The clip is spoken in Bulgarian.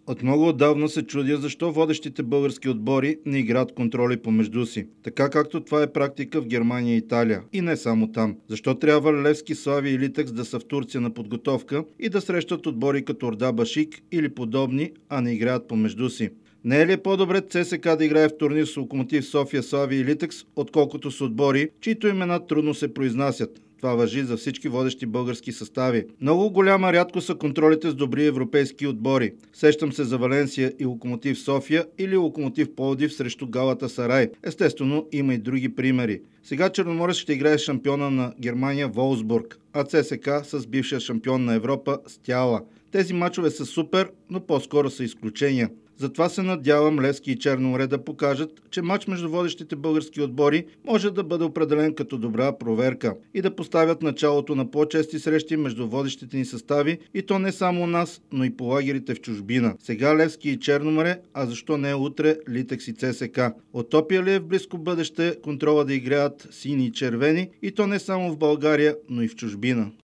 От много отдавна се чудя защо водещите български отбори не играят контроли помежду си, така както това е практика в Германия и Италия. И не само там. Защо трябва Левски, Славия и Литекс да са в Турция на подготовка и да срещат отбори като Орда Башик или подобни, а не играят помежду си? Не е ли по-добре ЦСКА да играе в турнир с Локомотив София, Славия и Литекс, отколкото с отбори, чието имена трудно се произнасят? Това важи за всички водещи български състави. Много голяма рядко са контролите с добри европейски отбори. Сещам се за Валенсия и Локомотив София или Локомотив Пловдив срещу Галатасарай. Естествено, има и други примери. Сега Черноморец ще играе с шампиона на Германия Волсбург, а ЦСКА с бившия шампион на Европа Стяла. Тези мачове са супер, но по-скоро са изключения. Затова се надявам Левски и Черно море да покажат, че мач между водещите български отбори може да бъде определен като добра проверка и да поставят началото на по-чести срещи между водещите ни състави, и то не само у нас, но и по лагерите в чужбина. Сега Левски и Черно море, а защо не утре Литекс и ЦСКА? Утопия ли е в близко бъдеще контрола да играят сини и червени, и то не само в България, но и в чужбина?